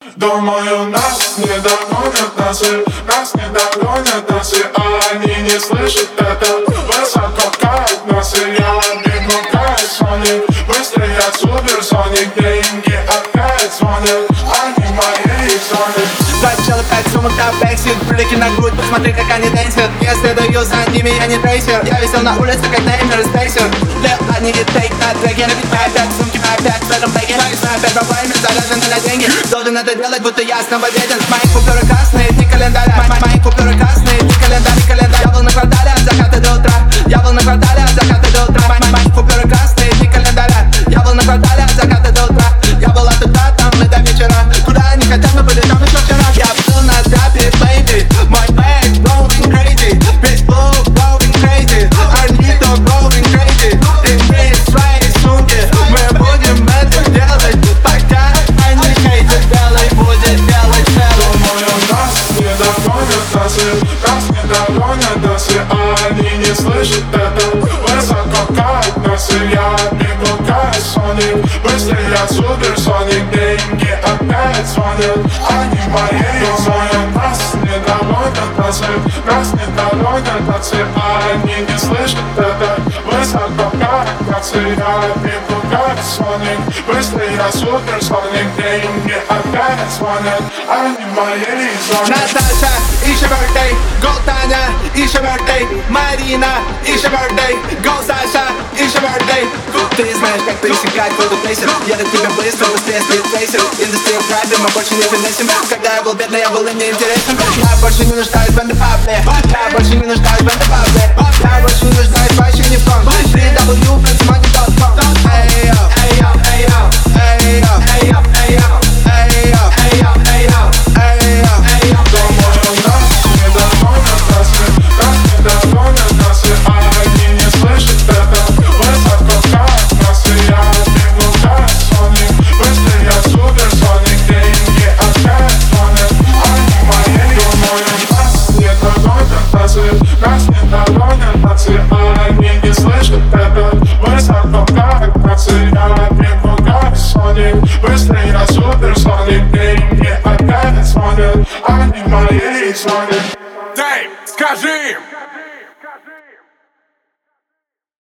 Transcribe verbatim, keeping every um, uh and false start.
Думаю, нас не догонят, нас и нас не догонят, нас и они не слышат это. Высоко кайф, нас и я бегу кайф, Соник. Быстрее от суперсоник, деньги опять звонят, они мои Соник. Два чела, пять сумок на бэксит, брюлики на грудь, посмотри, как они дэнсят. Я следую за ними, я не трейсер. Я висел на улице, как Неймер и Спейсер. Лил, они не тейк на треке, на бит опять сумки, опять в этом бэге. Опять проблемы, заряжены на деньги. Должен это делать, будто я снова беден. Мои купюры красные, дни календаря. Мои, мои купюры красные, дни календарь, календарь. Я был на квартале от заката до утра. Я был на квартале от заката до утра. Мои, мои купюры красные, дни календаря. Я был на квартале от заката до утра. Я был от утра, там и до вечера. Куда они хотят, мы были там еще вчера. Я был на трапе, baby. Мой бэк going crazy. Весь клуб going crazy. Арнито going crazy. Ты не свои сумки. Мы будем это делать, пока они хейтят. Делай, будет делать целый. Думаю, нас не догонят, нас и нас не догонят, нас и они не слышат это. Высоко кайф, нас и я бегу кайф, Соник. Быстрее от суперсоник, деньги опять звонят, они мои. Думаю, нас не догонят, нас и нас не догонят, нас и они не слышат это. Высоко кайф, нас и я бегу кайф, Соник. Быстрее от суперсоник, деньги опять звонят, они мои. Natasha, it's your birthday. Go Tanya, it's your birthday. Marina, it's your birthday. Go Sasha, it's your birthday. Ты знаешь, как пересекать воду плейсер. Я до тебя быстро, быстрее стоит трейсер. Индустрия правда, мы больше не финесим. Когда я был бедный, я был им неинтересен. Я больше не нуждаюсь в бэндэ-пабле. Я больше не нуждаюсь в бэндэ-пабле. Я больше не нуждаюсь вообще ни в ком. три дабл ю точка money точка com. Эй йо, эй йо, эй йо, эй йо, эй йо, эй йо, эй йо, эй йо, эй йо, эй йо, эй йо. Думаю, нас не догонят, нас и нас не догонят, нас и они не слышат это. Высоко кайф, нас и я бегу кайф, Соник. Быстрее суперсоник, деньги опять звонят, они мои. Думаю, нас не догонят, нас и нас не догонят, нас и они не слышат это. Высоко кайф, нас и я бегу кайф, Соник. Быстрее суперсоник, деньги опять звонят, они мои Соник. Дэйв, скажи им!